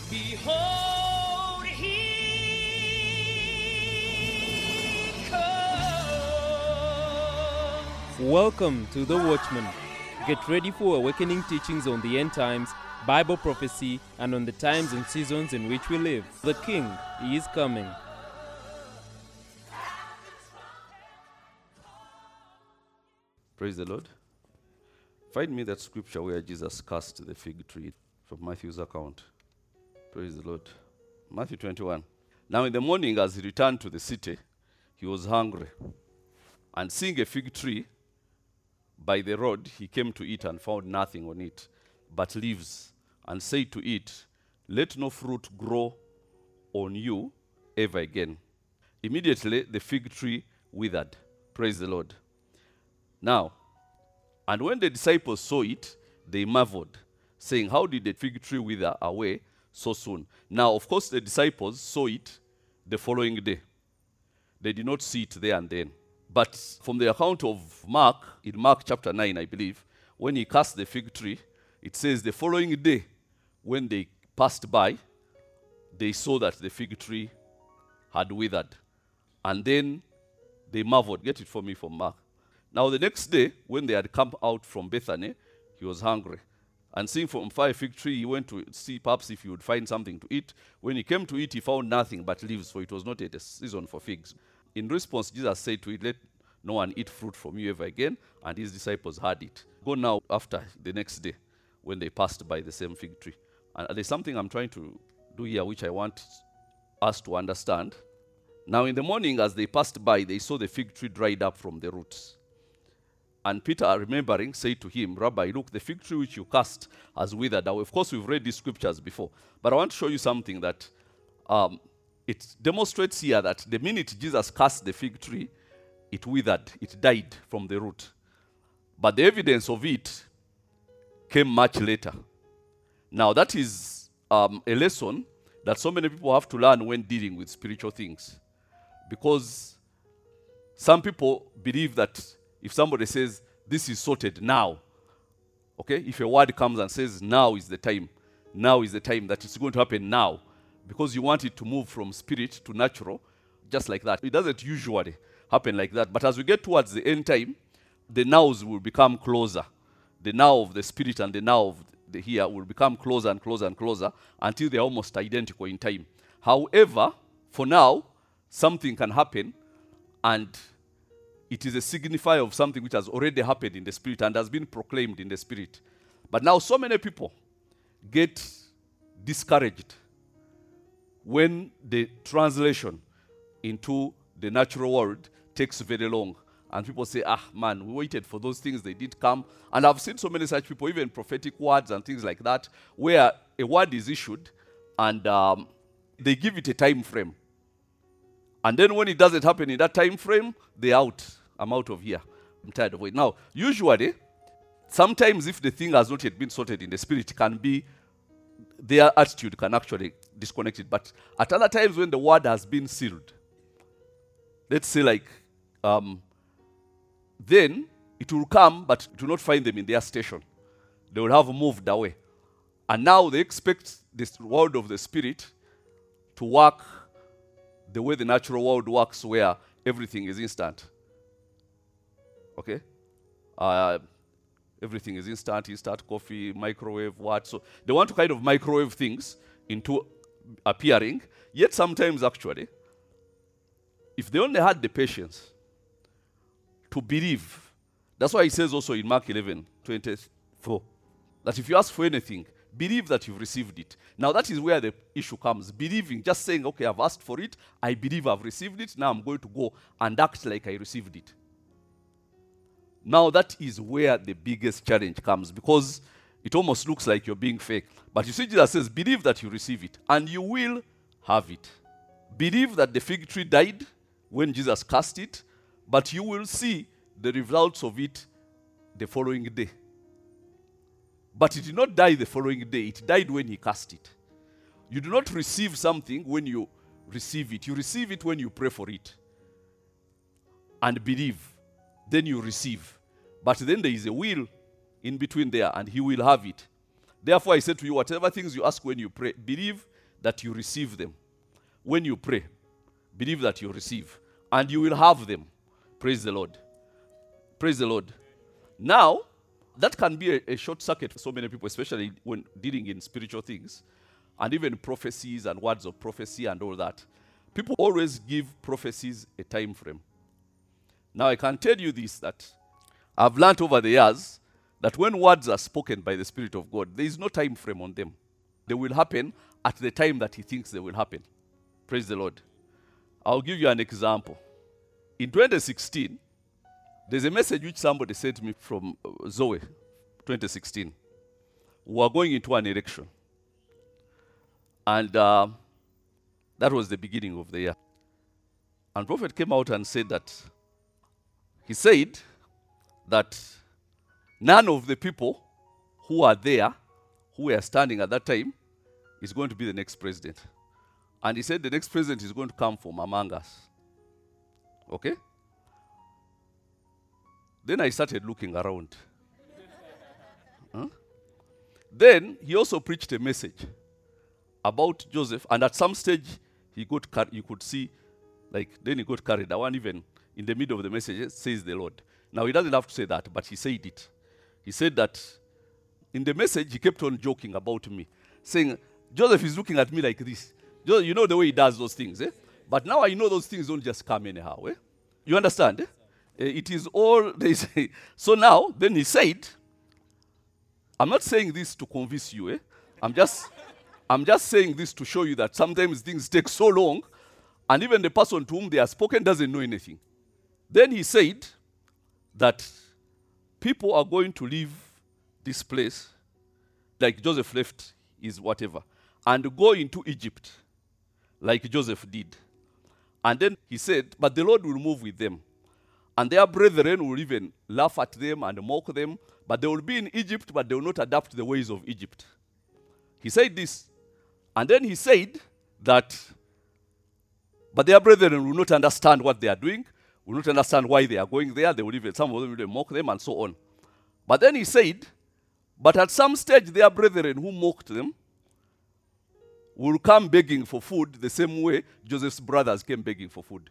Behold, he comes. Welcome to The Watchman. Get ready for awakening teachings on the end times, Bible prophecy, and on the times and seasons in which we live. The King is coming. Praise the Lord. Find me that scripture where Jesus cursed the fig tree from Matthew's account. Praise the Lord. Matthew 21. Now in the morning, as he returned to the city, he was hungry. And seeing a fig tree by the road, he came to it and found nothing on it but leaves, and said to it, "Let no fruit grow on you ever again." Immediately the fig tree withered. Praise the Lord. Now, and when the disciples saw it, they marveled, saying, "How did the fig tree wither away so soon?" Now, of course, the disciples saw it the following day. They did not see it there and then. But from the account of Mark, in Mark chapter 9, I believe, when he cursed the fig tree, it says the following day, when they passed by, they saw that the fig tree had withered. And then they marveled. Get it for me from Mark. Now the next day, when they had come out from Bethany, he was hungry. And seeing from far a fig tree, he went to see perhaps if he would find something to eat. When he came to eat, he found nothing but leaves, for it was not yet a season for figs. In response, Jesus said to it, "Let no one eat fruit from you ever again." And his disciples heard it. Go now after the next day, when they passed by the same fig tree. And there's something I'm trying to do here, which I want us to understand. Now in the morning, as they passed by, they saw the fig tree dried up from the roots. And Peter, remembering, said to him, "Rabbi, look, the fig tree which you cast has withered." Now, of course, we've read these scriptures before, but I want to show you something that it demonstrates here that the minute Jesus cast the fig tree, it withered, it died from the root. But the evidence of it came much later. Now, that is a lesson that so many people have to learn when dealing with spiritual things. Because some people believe that if somebody says, "This is sorted now," okay, if a word comes and says, now is the time that it's going to happen now, because you want it to move from spirit to natural, just like that. It doesn't usually happen like that. But as we get towards the end time, the nows will become closer. The now of the spirit and the now of the here will become closer and closer and closer until they're almost identical in time. However, for now, something can happen, and it is a signifier of something which has already happened in the spirit and has been proclaimed in the spirit. But now so many people get discouraged when the translation into the natural world takes very long. And people say, man, we waited for those things, they did come. And I've seen so many such people, even prophetic words and things like that, where a word is issued and they give it a time frame. And then when it doesn't happen in that time frame, they're out. I'm out of here. I'm tired of it. Now, usually, sometimes if the thing has not yet been sorted in the spirit, can be, their attitude can actually disconnect it. But at other times when the word has been sealed, let's say like, then it will come, but it will not find them in their station. They will have moved away. And now they expect this world of the spirit to work the way the natural world works, where everything is instant. Okay? Everything is instant coffee, microwave, what. So they want to kind of microwave things into appearing. Yet sometimes actually, if they only had the patience to believe, that's why he says also in Mark 11:24, that if you ask for anything, believe that you've received it. Now that is where the issue comes. Believing, just saying, okay, I've asked for it, I believe I've received it, now I'm going to go and act like I received it. Now that is where the biggest challenge comes, because it almost looks like you're being fake. But you see, Jesus says, believe that you receive it, and you will have it. Believe that the fig tree died when Jesus cast it, but you will see the results of it the following day. But it did not die the following day. It died when he cast it. You do not receive something when you receive it. You receive it when you pray for it and believe. Then you receive. But then there is a will in between there, and he will have it. Therefore, I say to you, whatever things you ask when you pray, believe that you receive them. When you pray, believe that you receive, and you will have them. Praise the Lord. Praise the Lord. Now, that can be a short circuit for so many people, especially when dealing in spiritual things, and even prophecies and words of prophecy and all that. People always give prophecies a time frame. Now, I can tell you this, that I've learned over the years that when words are spoken by the Spirit of God, there is no time frame on them. They will happen at the time that He thinks they will happen. Praise the Lord. I'll give you an example. In 2016, there's a message which somebody sent me from Zoe, 2016. We were going into an election. And that was the beginning of the year. And Prophet came out and said that, he said that none of the people who are there, who were standing at that time, is going to be the next president. And he said the next president is going to come from among us. Okay? Then I started looking around. Then he also preached a message about Joseph, and at some stage he got you could see, like, then he got carried away, and even in the middle of the message says the Lord. Now he doesn't have to say that, but he said it. He said that in the message he kept on joking about me, saying, Joseph is looking at me like this. You know the way he does those things, eh? But now I know those things don't just come anyhow, eh? You understand, eh? It is all they say. So now, then he said, I'm not saying this to convince you, eh? I'm just saying this to show you that sometimes things take so long, and even the person to whom they are spoken doesn't know anything. Then he said that people are going to leave this place, like Joseph left his whatever, and go into Egypt, like Joseph did. And then he said, but the Lord will move with them. And their brethren will even laugh at them and mock them, but they will be in Egypt, but they will not adapt to the ways of Egypt. He said this. And then he said that, but their brethren will not understand what they are doing, will not understand why they are going there. They will even, some of them will mock them and so on. But then he said, but at some stage their brethren who mocked them will come begging for food the same way Joseph's brothers came begging for food.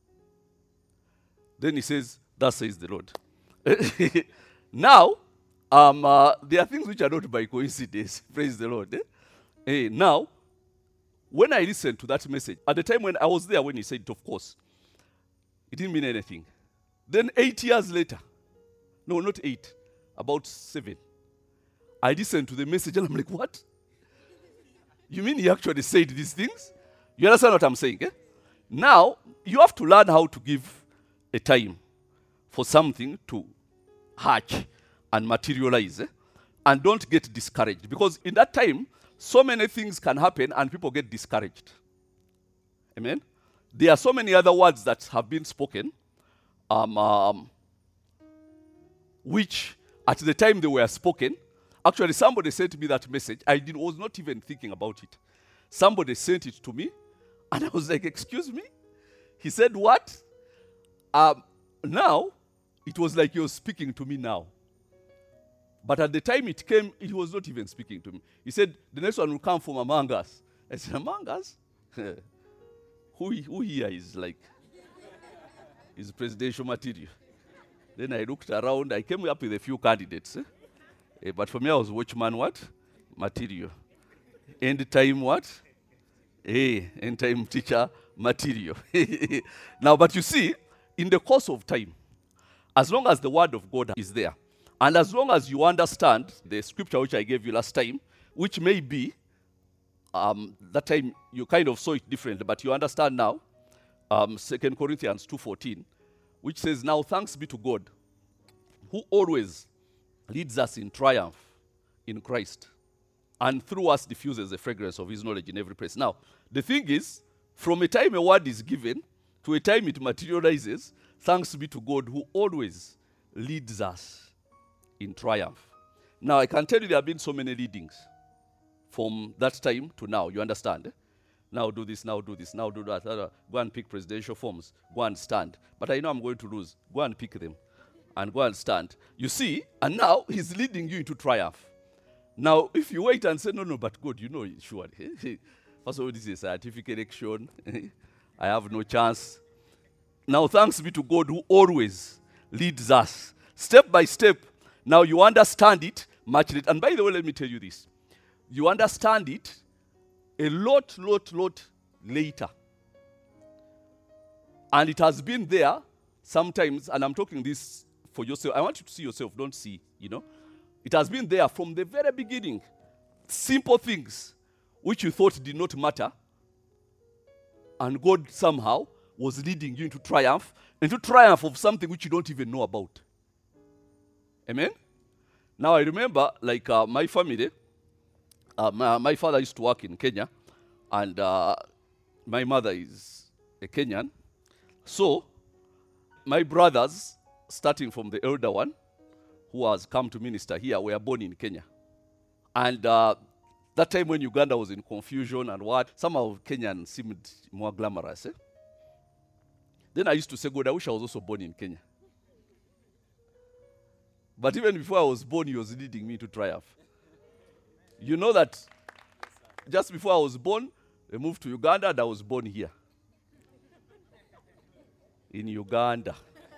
Then he says, thus says the Lord. Now, there are things which are not by coincidence. Praise the Lord. Now, when I listened to that message, at the time when I was there when he said it, of course, it didn't mean anything. Then 8 years later, no, not 8, about 7, I listened to the message and I'm like, what? You mean he actually said these things? You understand what I'm saying? Eh? Now, you have to learn how to give a time for something to hatch and materialize. And don't get discouraged. Because in that time, so many things can happen and people get discouraged. Amen? There are so many other words that have been spoken, which at the time they were spoken, actually somebody sent me that message. I was not even thinking about it. Somebody sent it to me, and I was like, excuse me? He said, what? Now, it was like he was speaking to me now. But at the time it came, he was not even speaking to me. He said, the next one will come from among us. I said, among us? Who here is like, is presidential material? Then I looked around. I came up with a few candidates. But for me, I was watchman what? Material. End time what? End time teacher material. Now, but you see, in the course of time, as long as the word of God is there, and as long as you understand the scripture which I gave you last time, which may be, that time you kind of saw it differently, but you understand now, 2 Corinthians 2:14, which says, now thanks be to God, who always leads us in triumph in Christ, and through us diffuses the fragrance of his knowledge in every place. Now, the thing is, from a time a word is given to a time it materializes, thanks be to God who always leads us in triumph. Now, I can tell you there have been so many leadings from that time to now. You understand? Now do this, now do this, now do that. Go and pick presidential forms. Go and stand. But I know I'm going to lose. Go and pick them and go and stand. You see, and now he's leading you into triumph. Now, if you wait and say, no, but God, you know, surely. First of all, this is a scientific election. I have no chance. Now, thanks be to God who always leads us step by step. Now, you understand it much later. And by the way, let me tell you this. You understand it a lot later. And it has been there sometimes, and I'm talking this for yourself. I want you to see yourself, don't see, It has been there from the very beginning. Simple things which you thought did not matter. And God somehow was leading you into triumph of something which you don't even know about. Amen? Now I remember, like my family, my father used to work in Kenya, and my mother is a Kenyan. So, my brothers, starting from the elder one, who has come to minister here, were born in Kenya. And that time when Uganda was in confusion and what, somehow Kenyan seemed more glamorous. Then I used to say, God, I wish I was also born in Kenya. But even before I was born, he was leading me to triumph. You know that just before I was born, they moved to Uganda and I was born here. In Uganda.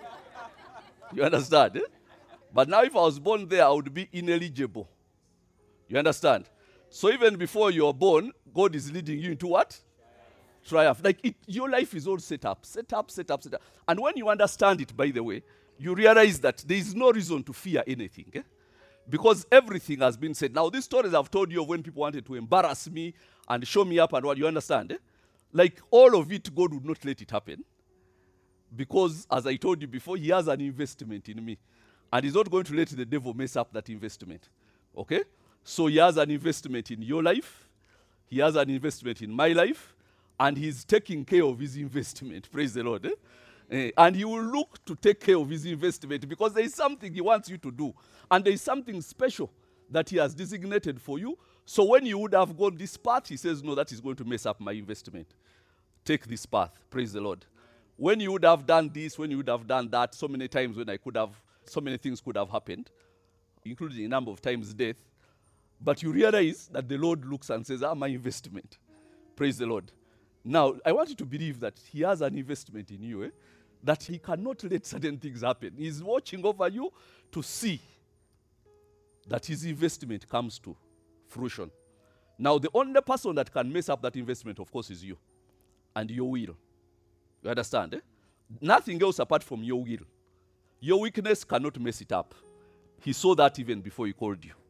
You understand? But now if I was born there, I would be ineligible. You understand? So even before you're born, God is leading you into what? Triumph. Like your life is all set up. And when you understand it, by the way, you realize that there is no reason to fear anything. Because everything has been said. Now, these stories I've told you of when people wanted to embarrass me and show me up and what, you understand? Like all of it, God would not let it happen. Because, as I told you before, he has an investment in me. And he's not going to let the devil mess up that investment. Okay? So he has an investment in your life. He has an investment in my life. And he's taking care of his investment. Praise the Lord. And he will look to take care of his investment because there is something he wants you to do. And there is something special that he has designated for you. So when you would have gone this path, he says, no, that is going to mess up my investment. Take this path. Praise the Lord. When you would have done this, when you would have done that, so many times when so many things could have happened, including a number of times death. But you realize that the Lord looks and says, my investment. Praise the Lord. Now, I want you to believe that he has an investment in you, that he cannot let certain things happen. He's watching over you to see that his investment comes to fruition. Now, the only person that can mess up that investment, of course, is you and your will. You understand? Nothing else apart from your will. Your weakness cannot mess it up. He saw that even before he called you.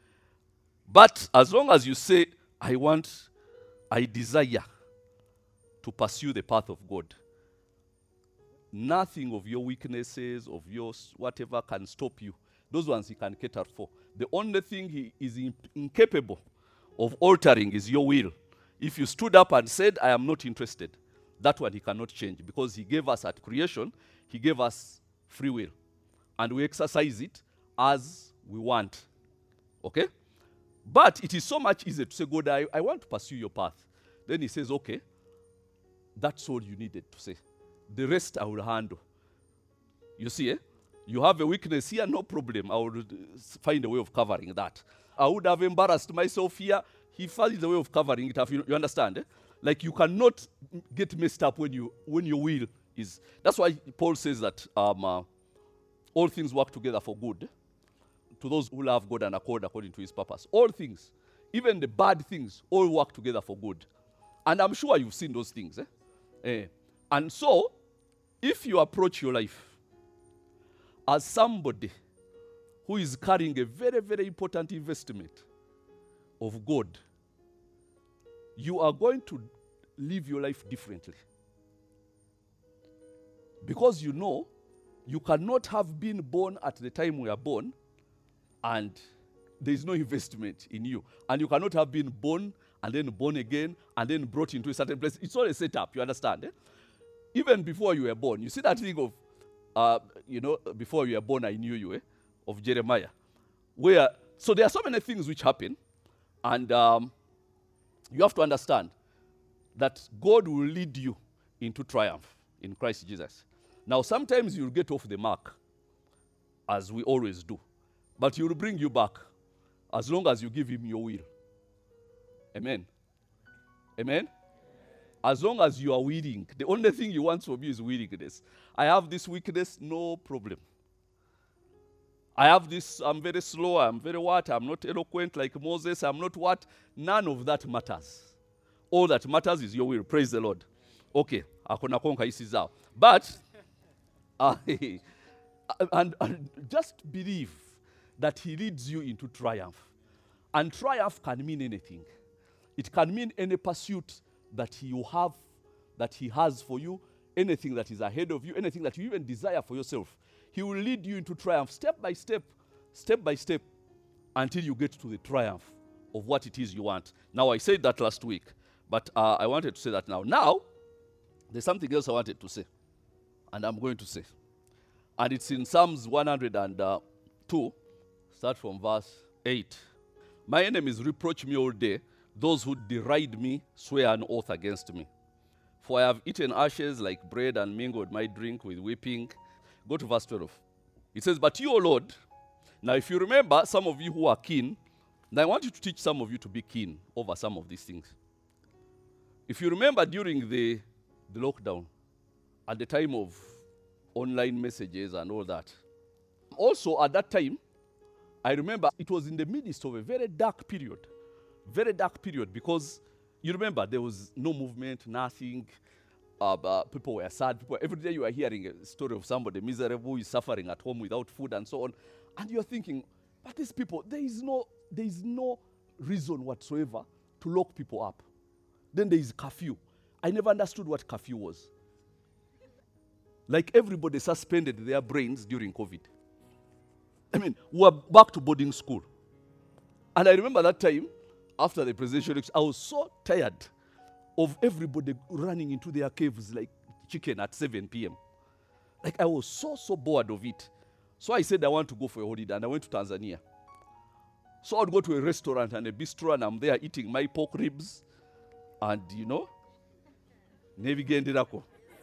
But as long as you say, I desire to pursue the path of God, nothing of your weaknesses, of yours, whatever can stop you. Those ones he can cater for. The only thing he is incapable of altering is your will. If you stood up and said, I am not interested, that one he cannot change because he gave us at creation, he gave us free will. And we exercise it as we want. Okay? But it is so much easier to say, God, I want to pursue your path. Then he says, okay, that's all you needed to say. The rest I will handle. You see, you have a weakness here, no problem. I will find a way of covering that. I would have embarrassed myself here. He finds a way of covering it. You understand? Like you cannot get messed up when your will is. That's why Paul says that all things work together for good to those who love God and accord according to his purpose. All things, even the bad things, all work together for good. And I'm sure you've seen those things. And so, if you approach your life as somebody who is carrying a very, very important investment of God, you are going to live your life differently. Because you know, you cannot have been born at the time we are born and there is no investment in you. And you cannot have been born and then born again and then brought into a certain place. It's all a setup, you understand? Even before you were born, you see that thing of, before you were born, I knew you, of Jeremiah. So there are so many things which happen, and you have to understand that God will lead you into triumph in Christ Jesus. Now, sometimes you'll get off the mark, as we always do, but he will bring you back as long as you give him your will. Amen. Amen? As long as you are willing. The only thing he wants from you is willingness. I have this weakness, no problem. I have this, I'm very slow, I'm very what, I'm not eloquent like Moses, I'm not what. None of that matters. All that matters is your will. Praise the Lord. Okay, akona konka isi zao. But, and just believe that he leads you into triumph. And triumph can mean anything. It can mean any pursuit that you have, that he has for you, anything that is ahead of you, anything that you even desire for yourself. He will lead you into triumph step by step, until you get to the triumph of what it is you want. Now, I said that last week, but I wanted to say that now. Now, there's something else I wanted to say, and I'm going to say. And it's in Psalms 102, start from verse 8. My enemies reproach me all day. Those who deride me swear an oath against me. For I have eaten ashes like bread and mingled my drink with weeping. Go to verse 12. It says, but you, O Lord, now if you remember, some of you who are keen, now I want you to teach some of you to be keen over some of these things. If you remember during the lockdown, at the time of online messages and all that, also at that time, I remember it was in the midst of a very dark period, because you remember there was no movement, nothing. People were sad. Every day you are hearing a story of somebody miserable who is suffering at home without food and so on. And you're thinking, but these people, there is no reason whatsoever to lock people up. Then there is curfew. I never understood what curfew was. Like everybody suspended their brains during COVID. I mean, we were back to boarding school. And I remember that time, after the presidential election, I was so tired of everybody running into their caves like chicken at 7 p.m. Like I was so bored of it. So I said I want to go for a holiday, and I went to Tanzania. So I'd go to a restaurant and a bistro, and I'm there eating my pork ribs. And Nevigendirako.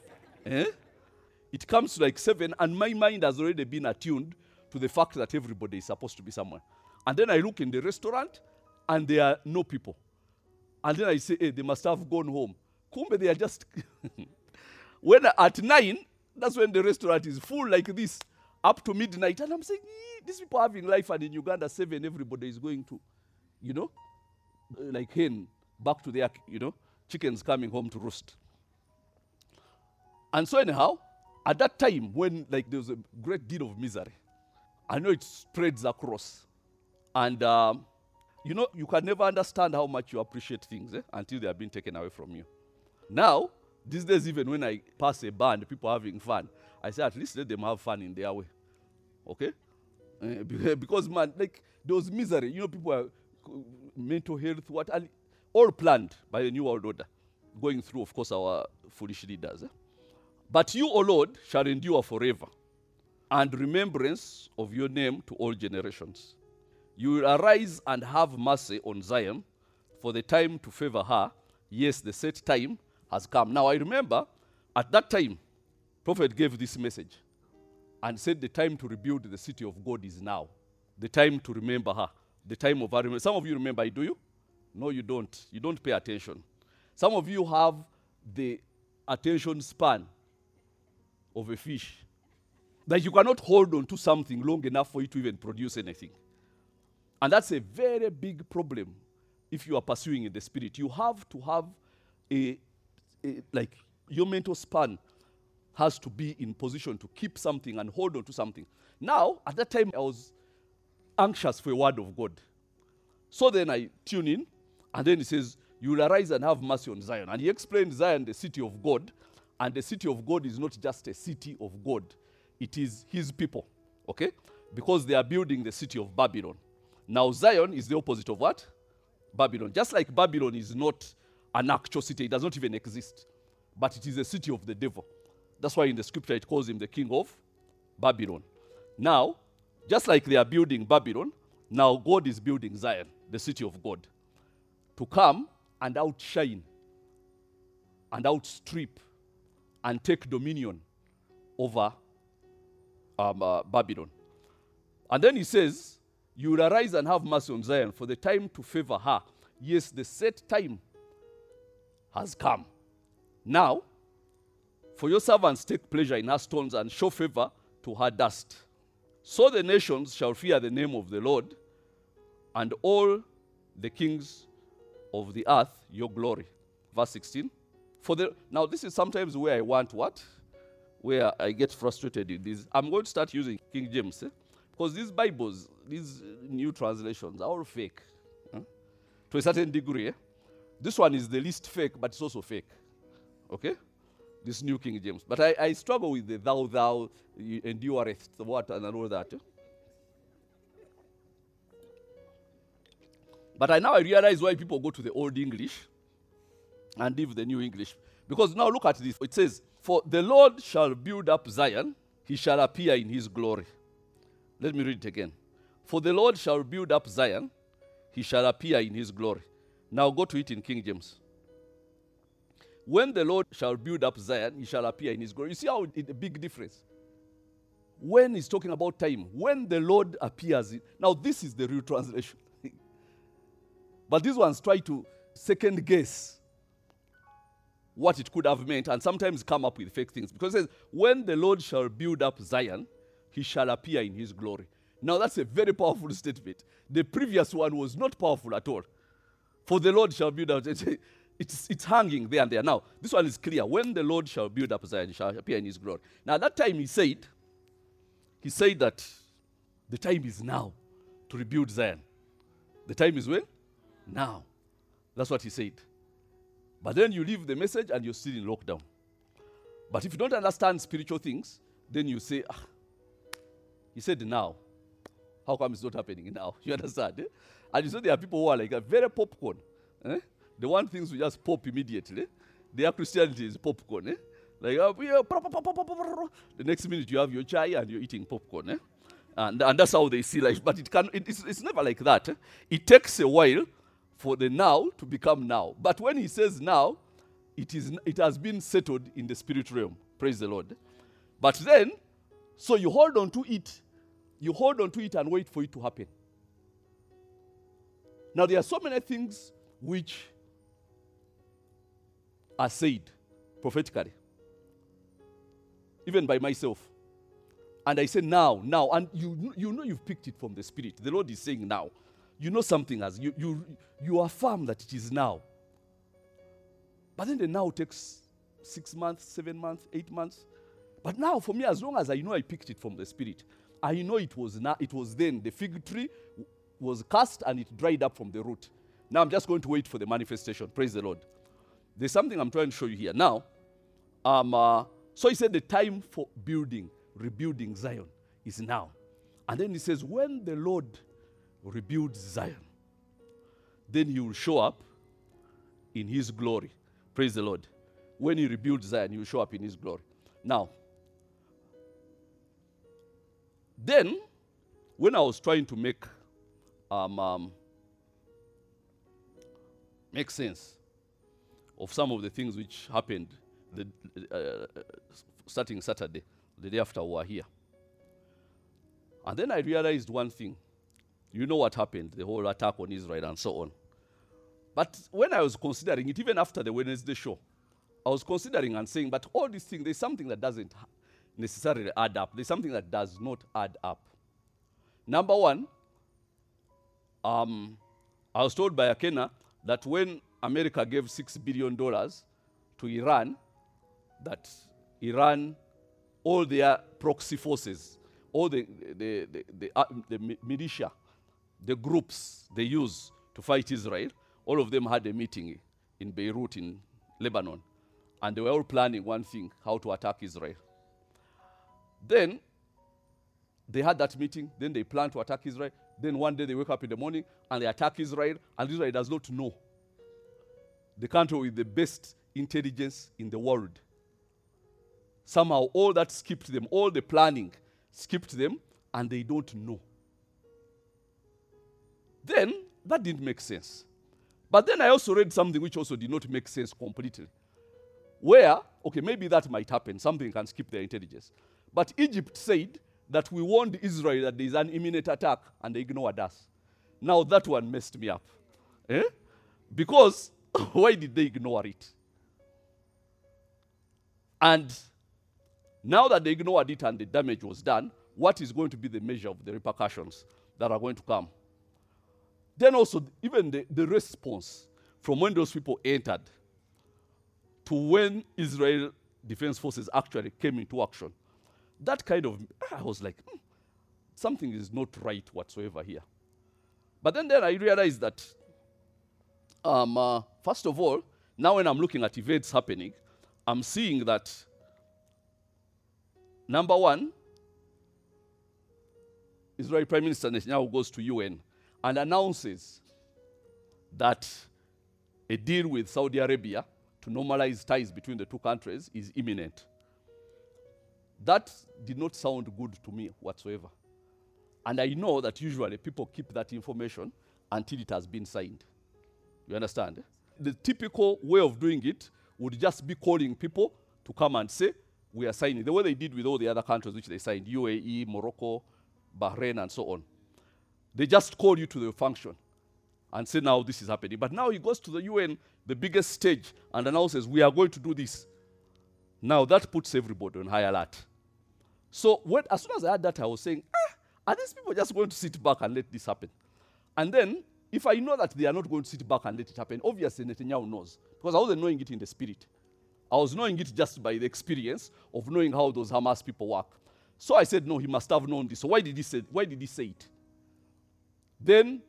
It comes to like 7, and my mind has already been attuned to the fact that everybody is supposed to be somewhere. And then I look in the restaurant, and there are no people. And then I say, hey, they must have gone home. Kumbe, they are just... When at 9, that's when the restaurant is full like this, up to midnight. And I'm saying, these people are having life, and in Uganda, 7, everybody is going to, like hen, back to their, chickens coming home to roast. And so anyhow, at that time, when like there was a great deal of misery, I know it spreads across. And... you can never understand how much you appreciate things until they have been taken away from you. Now, these days, even when I pass a band, people are having fun, I say, at least let them have fun in their way. Okay? Because, man, like, there was misery. People are mental health, all planned by the New World Order, going through, of course, our foolish leaders. But you, O Lord, shall endure forever, and remembrance of your name to all generations. You will arise and have mercy on Zion, for the time to favor her. Yes, the set time has come. Now, I remember at that time, prophet gave this message and said the time to rebuild the city of God is now. The time to remember her. The time of her remembrance. Some of you remember, do you? No, you don't. You don't pay attention. Some of you have the attention span of a fish. That you cannot hold on to something long enough for it to even produce anything. And that's a very big problem if you are pursuing in the spirit. You have to have like your mental span has to be in position to keep something and hold on to something. Now, at that time, I was anxious for a word of God. So then I tune in, and then he says, you will arise and have mercy on Zion. And he explained Zion, the city of God. And the city of God is not just a city of God. It is his people, okay? Because they are building the city of Babylon. Now, Zion is the opposite of what? Babylon. Just like Babylon is not an actual city. It does not even exist. But it is a city of the devil. That's why in the scripture it calls him the king of Babylon. Now, just like they are building Babylon, now God is building Zion, the city of God, to come and outshine and outstrip and take dominion over Babylon. And then he says, you will arise and have mercy on Zion, for the time to favor her. Yes, the set time has come. Now, for your servants take pleasure in her stones and show favor to her dust. So the nations shall fear the name of the Lord, and all the kings of the earth your glory. Verse 16. Now this is sometimes where I want what? Where I get frustrated in this. I'm going to start using King James. Because these Bibles, these new translations are all fake. To a certain degree. This one is the least fake, but it's also fake. Okay? This New King James. But I struggle with the thou, endureth, what, and all that. But I realize why people go to the Old English and leave the New English. Because now look at this. It says, for the Lord shall build up Zion, he shall appear in his glory. Let me read it again. For the Lord shall build up Zion, he shall appear in his glory. Now go to it in King James. When the Lord shall build up Zion, he shall appear in his glory. You see how it's a big difference? When he's talking about time, when the Lord appears. Now this is the real translation. But these ones try to second guess what it could have meant and sometimes come up with fake things. Because it says, when the Lord shall build up Zion, he shall appear in his glory. Now that's a very powerful statement. The previous one was not powerful at all. For the Lord shall build up. It's hanging there and there. Now, this one is clear. When the Lord shall build up Zion, he shall appear in his glory. Now, at that time he said that the time is now to rebuild Zion. The time is when? Now. That's what he said. But then you leave the message and you're still in lockdown. But if you don't understand spiritual things, then you say, he said now. How come it's not happening now? You understand? Eh? And you know there are people who are like very popcorn. Eh? They want things to just pop immediately. Their Christianity is popcorn. Eh? Like, the next minute you have your chai and you're eating popcorn. Eh? And that's how they see life. But it's never like that. Eh? It takes a while for the now to become now. But when he says now, it has been settled in the spirit realm. Praise the Lord. But then, so you hold on to it. You hold on to it and wait for it to happen. Now there are so many things which are said prophetically. Even by myself. And I say now. And you know you've picked it from the Spirit. The Lord is saying now. You know something as you affirm that it is now. But then the now takes 6 months, 7 months, 8 months. But now for me, as long as I know I picked it from the Spirit, I know it was then the fig tree was cast and it dried up from the root. Now I'm just going to wait for the manifestation. Praise the Lord. There's something I'm trying to show you here. Now, so he said the time for rebuilding Zion is now. And then he says, when the Lord rebuilds Zion, then he will show up in his glory. Praise the Lord. When he rebuilds Zion, he will show up in his glory. Now, then, when I was trying to make sense of some of the things which happened starting Saturday, the day after we were here. And then I realized one thing. You know what happened, the whole attack on Israel and so on. But when I was considering it, even after the Wednesday show, I was considering and saying, but all these things, there's something that doesn't necessarily add up. There's something that does not add up. Number one, I was told by Akena that when America gave $6 billion to Iran, that Iran, all their proxy forces, all the militia, the groups they use to fight Israel, all of them had a meeting in Beirut in Lebanon. And they were all planning one thing, how to attack Israel. Then they had that meeting, then they planned to attack Israel. Then one day they wake up in the morning and they attack Israel, and Israel does not know. The country with the best intelligence in the world. Somehow all that skipped them, all the planning skipped them, and they don't know. Then that didn't make sense. But then I also read something which also did not make sense completely. Where, okay, maybe that might happen. Something can skip their intelligence. But Egypt said that we warned Israel that there is an imminent attack, and they ignored us. Now that one messed me up. Because why did they ignore it? And now that they ignored it and the damage was done, what is going to be the measure of the repercussions that are going to come? Then also, even the response from when those people entered to when Israel Defense Forces actually came into action, that kind of, I was like, something is not right whatsoever here. But then I realized that, first of all, now when I'm looking at events happening, I'm seeing that, number one, Israeli Prime Minister Netanyahu goes to UN and announces that a deal with Saudi Arabia to normalize ties between the two countries is imminent. That did not sound good to me whatsoever. And I know that usually people keep that information until it has been signed. You understand? The typical way of doing it would just be calling people to come and say, we are signing. The way they did with all the other countries which they signed, UAE, Morocco, Bahrain, and so on. They just call you to the function and say, now this is happening. But now he goes to the UN, the biggest stage, and announces, we are going to do this. Now that puts everybody on high alert. So as soon as I had that, I was saying, are these people just going to sit back and let this happen? And then, if I know that they are not going to sit back and let it happen, obviously Netanyahu knows. Because I wasn't knowing it in the spirit. I was knowing it just by the experience of knowing how those Hamas people work. So I said, no, he must have known this. So why did he say it? Then,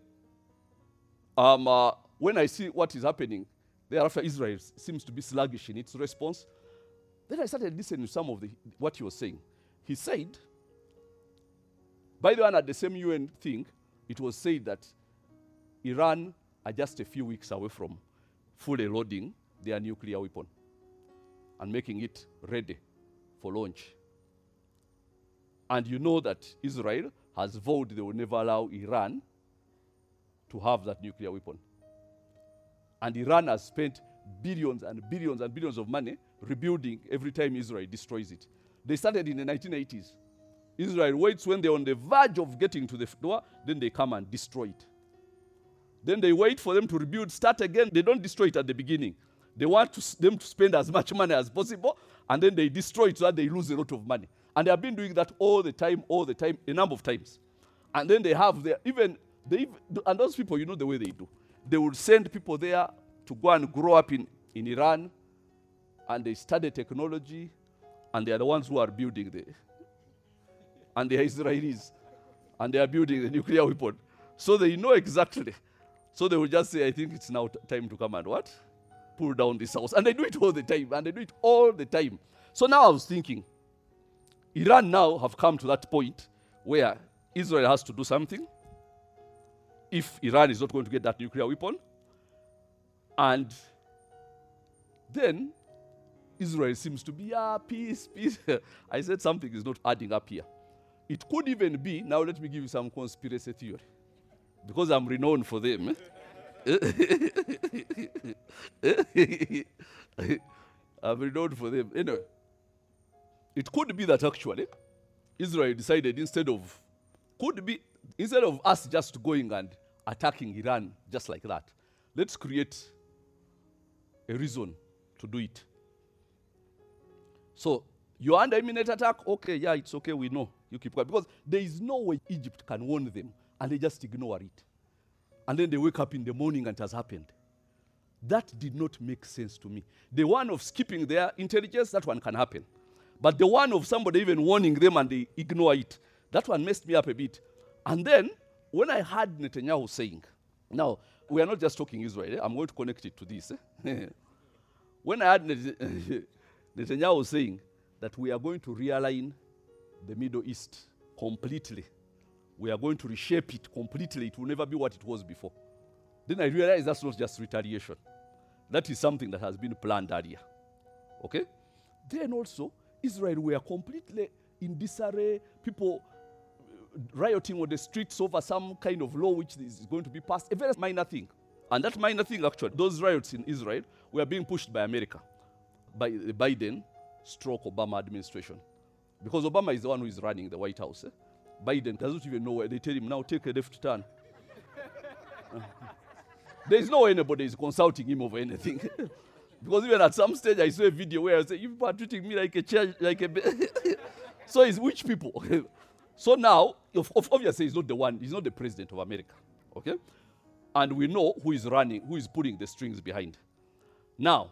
when I see what is happening, thereafter Israel seems to be sluggish in its response. Then I started listening to some of what he was saying. He said, by the way, at the same UN thing, it was said that Iran are just a few weeks away from fully loading their nuclear weapon and making it ready for launch. And you know that Israel has vowed they will never allow Iran to have that nuclear weapon. And Iran has spent billions and billions and billions of money rebuilding every time Israel destroys it. They started in the 1980s. Israel waits when they're on the verge of getting to the door, then they come and destroy it. Then they wait for them to rebuild, start again. They don't destroy it at the beginning. They want them to spend as much money as possible, and then they destroy it so that they lose a lot of money. And they have been doing that all the time, a number of times. And then they have and those people, you know the way they do. They will send people there to go and grow up in Iran, and they study technology, and they are the ones who are building and they are Israelis, and they are building the nuclear weapon. So they know exactly. So they will just say, I think it's now time to come and what? Pull down this house. And they do it all the time. So now I was thinking, Iran now have come to that point where Israel has to do something if Iran is not going to get that nuclear weapon. And then Israel seems to be, peace. I said something is not adding up here. It could even be, now let me give you some conspiracy theory, because I'm renowned for them. I'm renowned for them. Anyway, it could be that actually Israel decided instead of us just going and attacking Iran just like that, let's create a reason to do it. So, you're under imminent attack? Okay, yeah, it's okay, we know. You keep quiet. Because there is no way Egypt can warn them, and they just ignore it. And then they wake up in the morning and it has happened. That did not make sense to me. The one of skipping their intelligence, that one can happen. But the one of somebody even warning them and they ignore it, that one messed me up a bit. And then, when I heard Netanyahu saying, now, we are not just talking Israel, I'm going to connect it to this. When I heard Netanyahu saying that we are going to realign the Middle East completely, we are going to reshape it completely, it will never be what it was before. Then I realized that's not just retaliation. That is something that has been planned earlier. Okay? Then also, Israel were completely in disarray, people rioting on the streets over some kind of law which is going to be passed, a very minor thing. And that minor thing, actually, those riots in Israel were being pushed by America, by the Biden/Obama administration. Because Obama is the one who is running the White House. Biden doesn't even know where. They tell him, now take a left turn. There is no way anybody is consulting him over anything. Because even at some stage I saw a video where I said, you people are treating me like a church, like a... So it's which people? So now, obviously he's not the one, he's not the president of America. Okay? And we know who is running, who is pulling the strings behind. Now,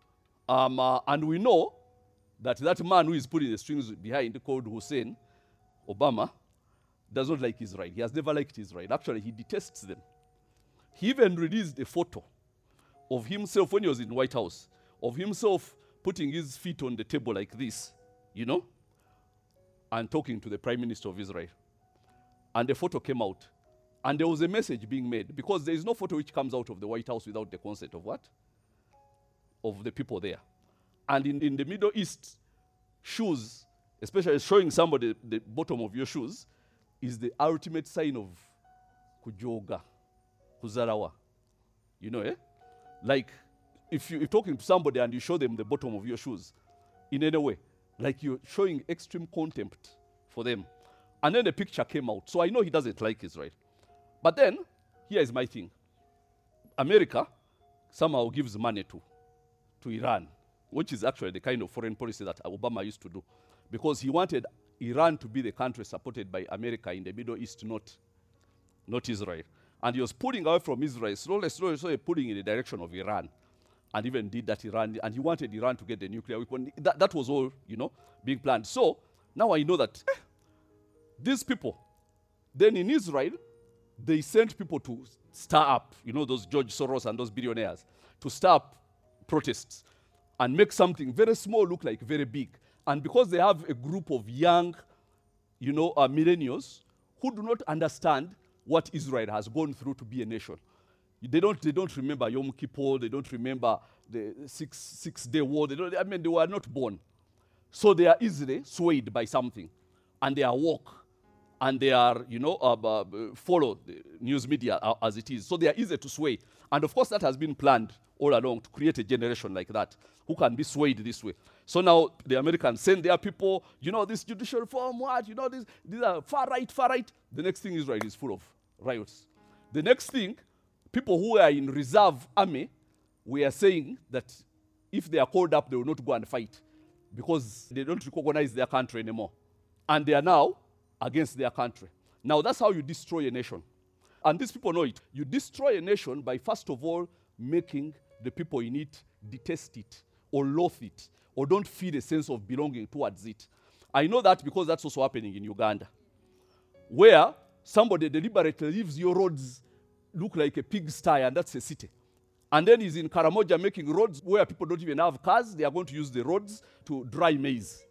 and we know that man who is putting the strings behind, called Hussein Obama, does not like Israel. He has never liked Israel. Actually, he detests them. He even released a photo of himself when he was in the White House, of himself putting his feet on the table like this, you know, and talking to the Prime Minister of Israel. And the photo came out. And there was a message being made, because there is no photo which comes out of the White House without the consent of what? Of the people there. And in the Middle East, shoes, especially showing somebody the bottom of your shoes, is the ultimate sign of kujoga, kuzarawa. You know, eh? Like, if you're talking to somebody and you show them the bottom of your shoes, in any way, like you're showing extreme contempt for them. And then the picture came out. So I know he doesn't like Israel. But then, here is my thing. America somehow gives money to Iran, which is actually the kind of foreign policy that Obama used to do. Because he wanted Iran to be the country supported by America in the Middle East, not Israel. And he was pulling away from Israel, slowly pulling in the direction of Iran. And even did that and he wanted Iran to get the nuclear weapon. That was all, you know, being planned. So, now I know that these people, then in Israel, they sent people to stir up, you know, those George Soros and those billionaires, to stir up protests and make something very small look like very big. And because they have a group of young, you know, millennials who do not understand what Israel has gone through to be a nation. They don't remember Yom Kippur. They don't remember the six-day war. They were not born. So they are easily swayed by something. And they are woke. And they are, you know, follow the news media as it is. So they are easy to sway. And of course, that has been planned all along to create a generation like that who can be swayed this way. So now the Americans send their people, you know, this judicial reform, what? You know, these are far right. The next thing, Israel is full of riots. The next thing, people who are in reserve army, we are saying that if they are called up, they will not go and fight because they don't recognize their country anymore. And they are now against their country. Now, that's how you destroy a nation. And these people know it. You destroy a nation by, first of all, making the people in it detest it or loathe it or don't feel a sense of belonging towards it. I know that because that's also happening in Uganda, where somebody deliberately leaves your roads look like a pigsty, and that's a city. And then he's in Karamoja making roads where people don't even have cars. They are going to use the roads to dry maize.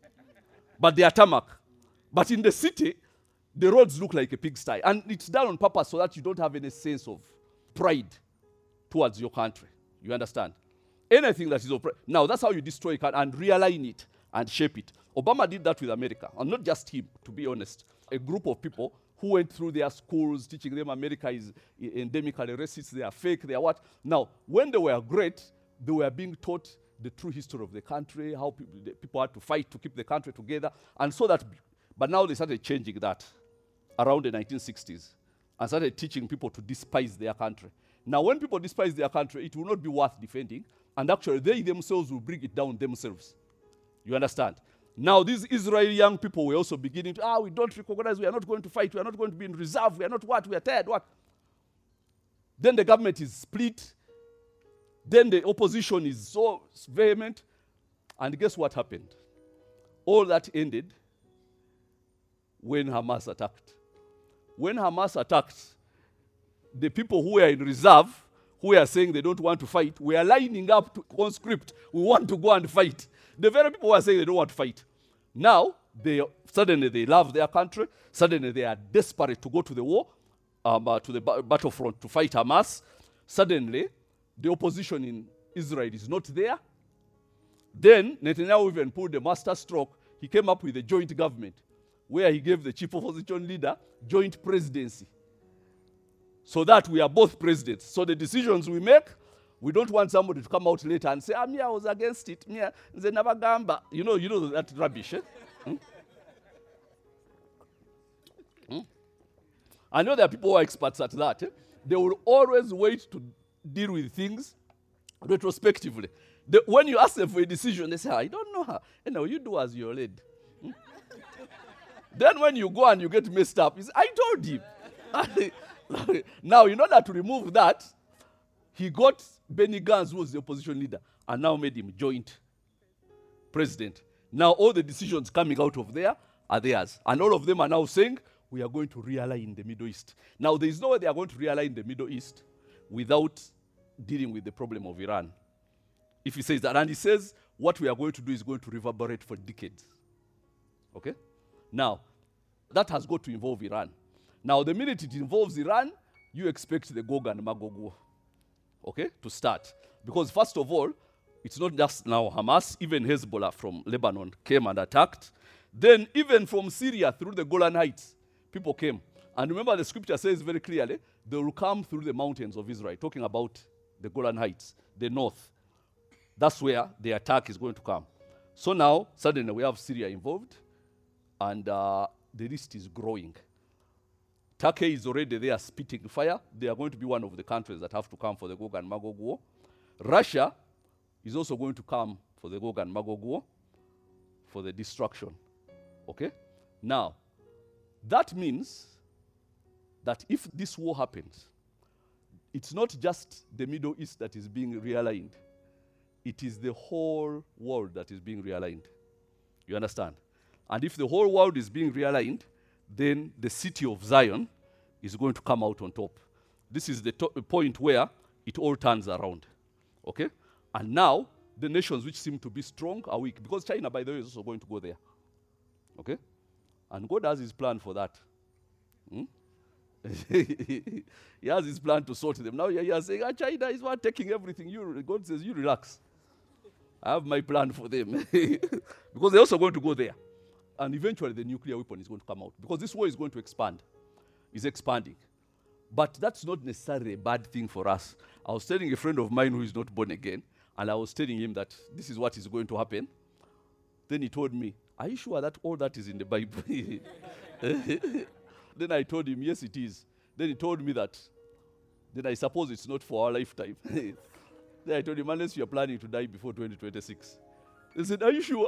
But they are tarmac. But in the city, the roads look like a pigsty. And it's done on purpose so that you don't have any sense of pride towards your country. You understand? Anything that is oppressed. Now, that's how you destroy it and realign it and shape it. Obama did that with America. And not just him, to be honest. A group of people who went through their schools teaching them America is endemically racist, they are fake, they are what. Now, when they were great, they were being taught the true history of the country, how people had to fight to keep the country together. And so that, but now they started changing that around the 1960s and started teaching people to despise their country. Now, when people despise their country, it will not be worth defending. And actually, they themselves will bring it down themselves. You understand? Now, these Israeli young people were also beginning to, we don't recognize, we are not going to fight, we are not going to be in reserve, we are not what, we are tired, what? Then the government is split. Then the opposition is so vehement. And guess what happened? All that ended when Hamas attacked. When Hamas attacked, the people who were in reserve, who were saying they don't want to fight, were lining up to conscript. We want to go and fight. The very people who are saying they don't want to fight. Now, suddenly they love their country. Suddenly they are desperate to go to the war, to the battlefront to fight Hamas. Suddenly, the opposition in Israel is not there. Then, Netanyahu even pulled the master stroke. He came up with a joint government where he gave the chief opposition leader joint presidency. So that we are both presidents. So the decisions we make, we don't want somebody to come out later and say, I was against it. They never gamba. You know that rubbish. Eh? I know there are people who are experts at that. Eh? They will always wait to deal with things retrospectively. When you ask them for a decision, they say, I don't know her. You do as you're led. Then when you go and you get messed up, you say, I told him. Now, in order to remove that, he got Benny Gantz, who was the opposition leader, and now made him joint president. Now all the decisions coming out of there are theirs. And all of them are now saying, we are going to realign the Middle East. Now there is no way they are going to realign the Middle East without dealing with the problem of Iran. If he says that, and he says, what we are going to do is going to reverberate for decades. Okay? Now, that has got to involve Iran. Now, the minute it involves Iran, you expect the Gog and Magog war, okay, to start. Because first of all, it's not just now Hamas, even Hezbollah from Lebanon came and attacked. Then even from Syria through the Golan Heights, people came. And remember the scripture says very clearly, they will come through the mountains of Israel, talking about the Golan Heights, the north. That's where the attack is going to come. So now, suddenly we have Syria involved, and the list is growing. Turkey is already there spitting fire. They are going to be one of the countries that have to come for the Gog and Magog war. Russia is also going to come for the Gog and Magog war, for the destruction. Okay? Now, that means that if this war happens, it's not just the Middle East that is being realigned. It is the whole world that is being realigned. You understand? And if the whole world is being realigned, then the city of Zion is going to come out on top. This is the point where it all turns around. Okay? And now, the nations which seem to be strong are weak. Because China, by the way, is also going to go there. Okay? And God has his plan for that. He has his plan to sort them. Now you are saying, China is what taking everything. God says, you relax. I have my plan for them. Because they're also going to go there. And eventually the nuclear weapon is going to come out. Because this war is going to expand. It's expanding. But that's not necessarily a bad thing for us. I was telling a friend of mine who is not born again, and I was telling him that this is what is going to happen. Then he told me, are you sure that all that is in the Bible? Then I told him, yes, it is. Then he told me that. Then I suppose it's not for our lifetime. Then I told him, unless you are planning to die before 2026. He said, are you sure?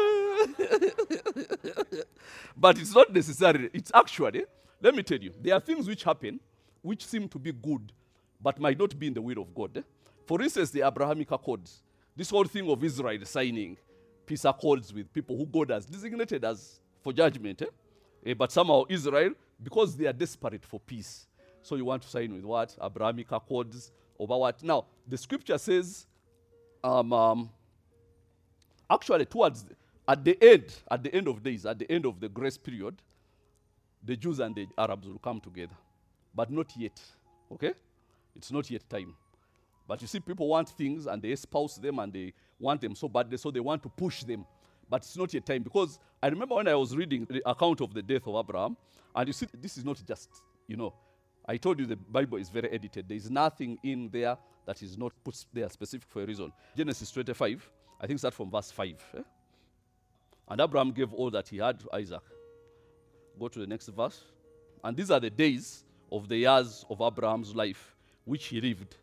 But it's not necessary. It's actually, let me tell you, there are things which happen which seem to be good, but might not be in the will of God. For instance, the Abrahamic Accords. This whole thing of Israel signing peace accords with people who God has designated as for judgment. But somehow Israel, because they are desperate for peace, so you want to sign with what? Abrahamic Accords, over what? Now, the scripture says, actually towards, at the end of days, at the end of the grace period, the Jews and the Arabs will come together. But not yet, okay? It's not yet time. But you see, people want things and they espouse them and they want them so badly, so they want to push them. But it's not yet time. Because I remember when I was reading the account of the death of Abraham, and you see, this is not just, I told you the Bible is very edited. There is nothing in there that is not put there specific for a reason. Genesis 25, I think start from verse 5. And Abraham gave all that he had to Isaac. Go to the next verse. And these are the days of the years of Abraham's life, which he lived,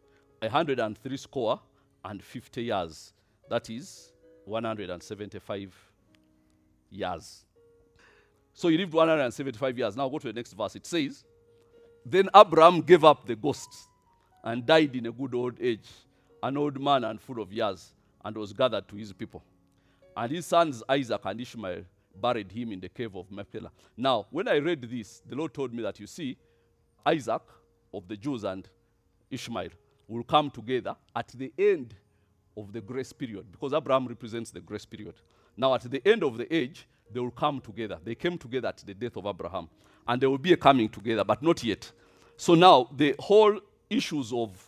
150 years. That is 175 years. So he lived 175 years. Now go to the next verse. It says, then Abraham gave up the ghost and died in a good old age, an old man and full of years, and was gathered to his people. And his sons Isaac and Ishmael buried him in the cave of Machpelah. Now, when I read this, the Lord told me that, you see, Isaac of the Jews and Ishmael will come together at the end of the grace period, because Abraham represents the grace period. Now, at the end of the age, they will come together. They came together at the death of Abraham. And there will be a coming together, but not yet. So now, the whole issues of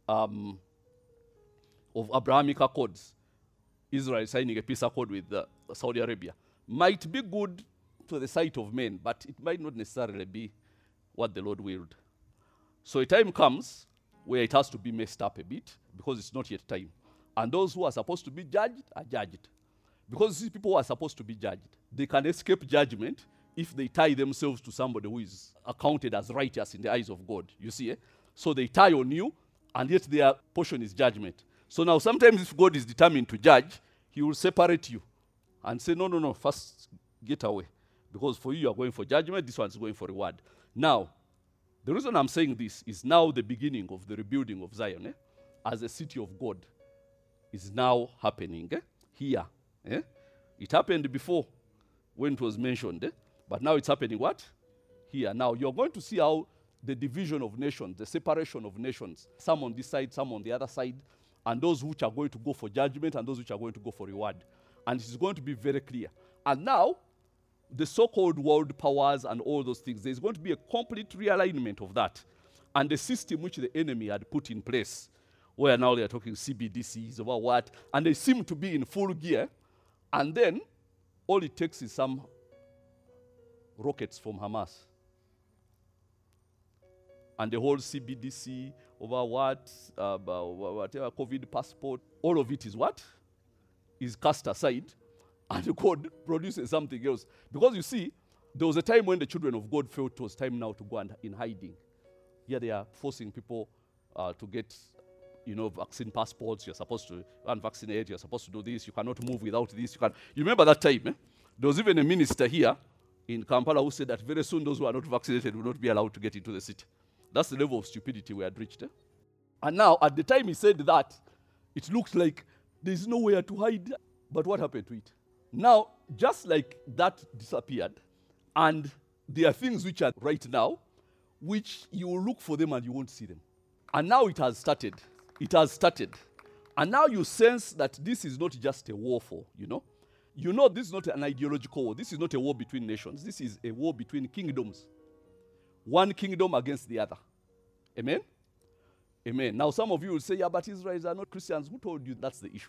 Abrahamic Accords, Israel signing a peace accord with Saudi Arabia, might be good to the sight of men, but it might not necessarily be what the Lord willed. So a time comes where it has to be messed up a bit, because it's not yet time. And those who are supposed to be judged are judged. Because these people who are supposed to be judged, they can escape judgment if they tie themselves to somebody who is accounted as righteous in the eyes of God. You see, So they tie on you, and yet their portion is judgment. So now sometimes if God is determined to judge, he will separate you and say, no, no, no, first get away. Because for you are going for judgment, this one's going for reward. Now, the reason I'm saying this is now the beginning of the rebuilding of Zion as a city of God is now happening here. It happened before when it was mentioned, but now it's happening what? Here. Now you're going to see how the division of nations, the separation of nations, some on this side, some on the other side, and those which are going to go for judgment and those which are going to go for reward. And it's going to be very clear. And now, the so-called world powers and all those things, there's going to be a complete realignment of that. And the system which the enemy had put in place, where now they are talking CBDCs about what, and they seem to be in full gear, and then all it takes is some rockets from Hamas. And the whole CBDC over what, whatever COVID passport, all of it is what? Is cast aside, and God produces something else. Because you see, there was a time when the children of God felt it was time now to go in hiding. Here they are forcing people to get, vaccine passports. You're supposed to unvaccinate. You're supposed to do this. You cannot move without this. You remember that time? There was even a minister here in Kampala who said that very soon those who are not vaccinated will not be allowed to get into the city. That's the level of stupidity we had reached. And now, at the time he said that, it looked like there's nowhere to hide. But what happened to it? Now, just like that disappeared, and there are things which are right now, which you will look for them and you won't see them. And now it has started. It has started. And now you sense that this is not just a war for, this is not an ideological war. This is not a war between nations. This is a war between kingdoms. One kingdom against the other. Amen? Amen. Now some of you will say, yeah, but Israelites are not Christians. Who told you that's the issue?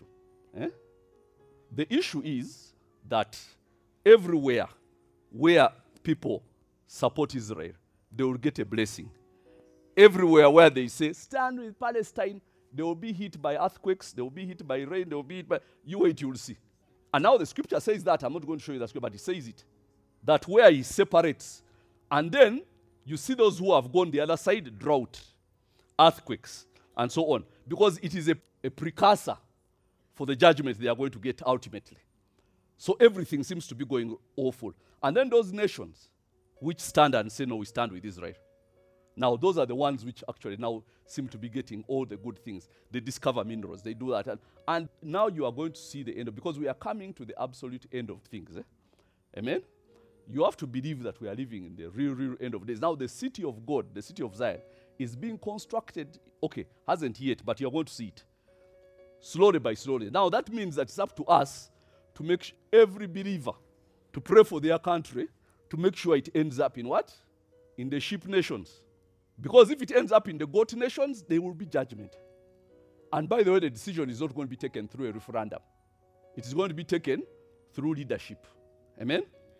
The issue is that everywhere where people support Israel, they will get a blessing. Everywhere where they say, stand with Palestine, they will be hit by earthquakes, they will be hit by rain, they will be hit by... You wait, you will see. And now the scripture says that. I'm not going to show you the scripture, but it says it. That where he separates. And then you see those who have gone the other side, drought, earthquakes, and so on. Because it is a precursor for the judgment they are going to get ultimately. So everything seems to be going awful. And then those nations which stand and say, no, we stand with Israel. Now, those are the ones which actually now seem to be getting all the good things. They discover minerals, they do that. And now you are going to see the end because we are coming to the absolute end of things. Amen? You have to believe that we are living in the real end of days. Now, the city of God, the city of Zion, is being constructed. Okay, hasn't yet, but you're going to see it. Slowly by slowly. Now, that means that it's up to us to make every believer to pray for their country, to make sure it ends up in what? In the sheep nations. Because if it ends up in the goat nations, there will be judgment. And by the way, the decision is not going to be taken through a referendum. It is going to be taken through leadership. Amen?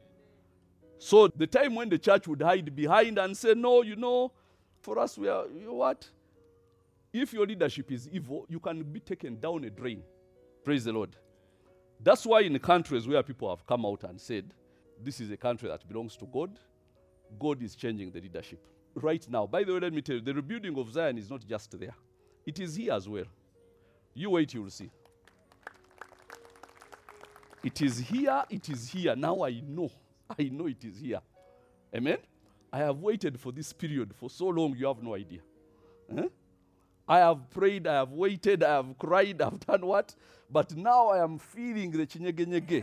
So the time when the church would hide behind and say, no, for us, we are, what? If your leadership is evil, you can be taken down a drain. Praise the Lord. That's why in countries where people have come out and said, this is a country that belongs to God, God is changing the leadership. Right now, by the way, let me tell you, the rebuilding of Zion is not just there. It is here as well. You wait, you will see. It is here, it is here. Now I know it is here. Amen? I have waited for this period for so long, you have no idea. I have prayed, I have waited, I have cried, I have done what? But now I am feeling the chinyege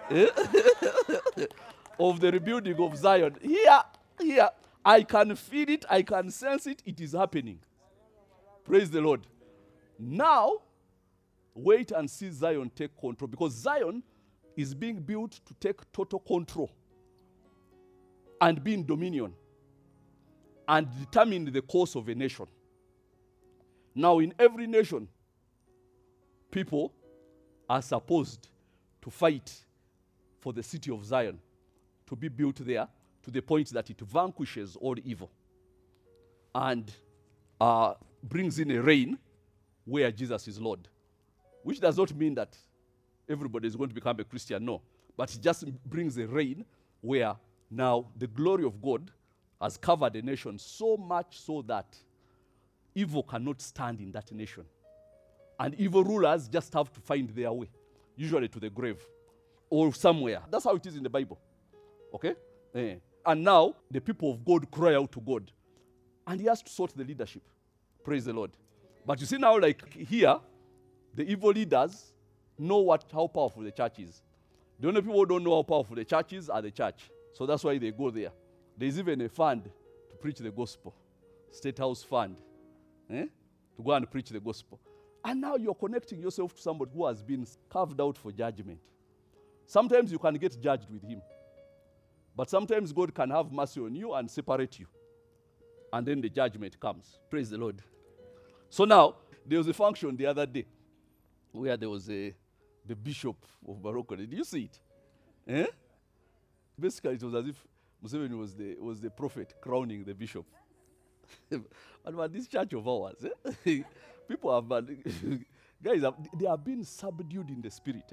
of the rebuilding of Zion. Here. I can feel it, I can sense it, it is happening. Praise the Lord. Now, wait and see Zion take control. Because Zion is being built to take total control and be in dominion and determine the course of a nation. Now, in every nation, people are supposed to fight for the city of Zion to be built there to the point that it vanquishes all evil and brings in a reign where Jesus is Lord. Which does not mean that everybody is going to become a Christian, no. But it just brings a reign where now the glory of God has covered the nation so much so that evil cannot stand in that nation. And evil rulers just have to find their way, usually to the grave or somewhere. That's how it is in the Bible. Okay? And now, the people of God cry out to God. And he has to sort the leadership. Praise the Lord. But you see now, like here, the evil leaders know how powerful the church is. The only people who don't know how powerful the church is are the church. So that's why they go there. There's even a fund to preach the gospel. State House Fund. To go and preach the gospel. And now you're connecting yourself to somebody who has been carved out for judgment. Sometimes you can get judged with him. But sometimes God can have mercy on you and separate you. And then the judgment comes. Praise the Lord. So now, there was a function the other day where there was the bishop of Morocco. Did you see it? Basically, it was as if Museveni was the prophet crowning the bishop. But this church of ours, people have guys, they have been subdued in the spirit.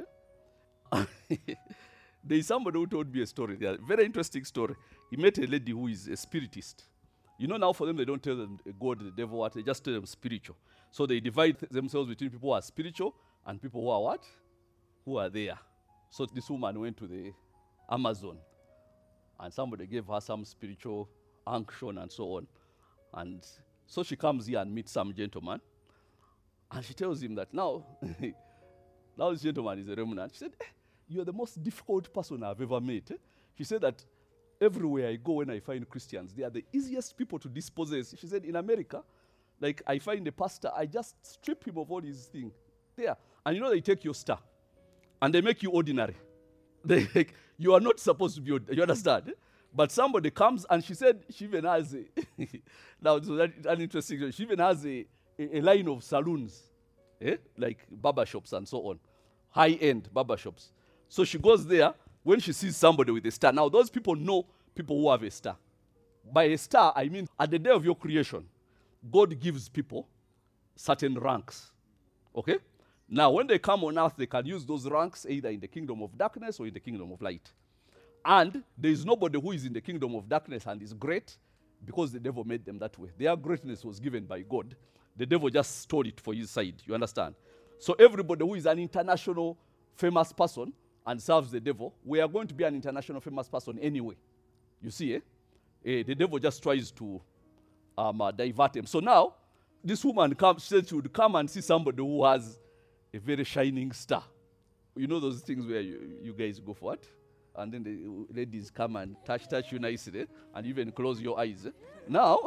There is somebody who told me a story. A very interesting story. He met a lady who is a spiritist. You know, now for them, they don't tell them God, the devil, what? They just tell them spiritual. So they divide themselves between people who are spiritual and people who are what? Who are there. So this woman went to the Amazon and somebody gave her some spiritual unction and so on. And so she comes here and meets some gentleman. And she tells him that now this gentleman is a remnant. She said, you're the most difficult person I've ever met. She said that everywhere I go when I find Christians, they are the easiest people to dispossess. She said in America, like I find a pastor, I just strip him of all his things. There. And you know, they take your star and they make you ordinary. You are not supposed to be ordinary. You understand? But somebody comes and she said she even has now so that's an interesting, she even has a line of saloons, like barbershops and so on, high-end barbershops. So she goes there when she sees somebody with a star. Now those people know people who have a star. By a star, I mean at the day of your creation, God gives people certain ranks. Okay? Now when they come on earth, they can use those ranks either in the kingdom of darkness or in the kingdom of light. And there is nobody who is in the kingdom of darkness and is great because the devil made them that way. Their greatness was given by God. The devil just stole it for his side. You understand? So everybody who is an international famous person and serves the devil, we are going to be an international famous person anyway. You see, the devil just tries to divert him. So now, this woman said she would come and see somebody who has a very shining star. You know those things where you guys go for what? And then the ladies come and touch you nicely, and even close your eyes. Now,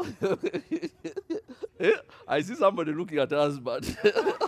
I see somebody looking at her husband.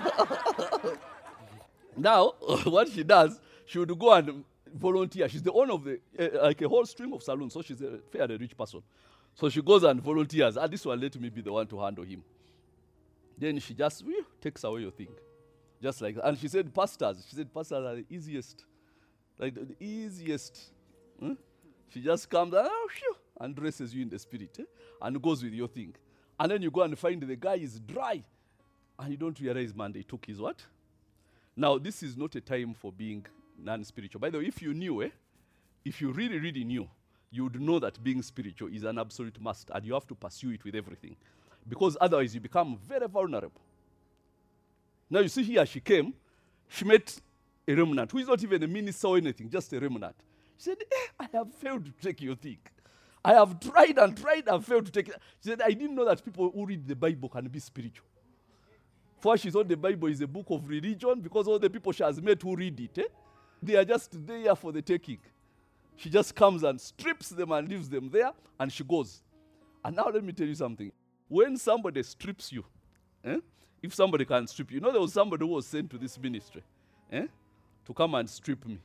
Now, what she does, she would go and volunteer. She's the owner of like a whole string of salons, so she's a fairly rich person. So she goes and volunteers. This one, let me be the one to handle him. Then she just takes away your thing. Just like that. And she said pastors are the easiest. Like the easiest. She just comes and dresses you in the spirit and goes with your thing. And then you go and find the guy is dry. And you don't realize, man, they took his what? Now, this is not a time for being non-spiritual. By the way, if you knew, if you really, really knew, you would know that being spiritual is an absolute must. And you have to pursue it with everything. Because otherwise you become very vulnerable. Now, you see here, she came. She met a remnant who is not even a minister or anything, just a remnant. She said, I have failed to take your thing. I have tried and failed to take it. She said, I didn't know that people who read the Bible can be spiritual. For she thought the Bible is a book of religion because all the people she has met who read it, they are just there for the taking. She just comes and strips them and leaves them there, and she goes. And now let me tell you something. When somebody strips you, if somebody can strip you, there was somebody who was sent to this ministry to come and strip me.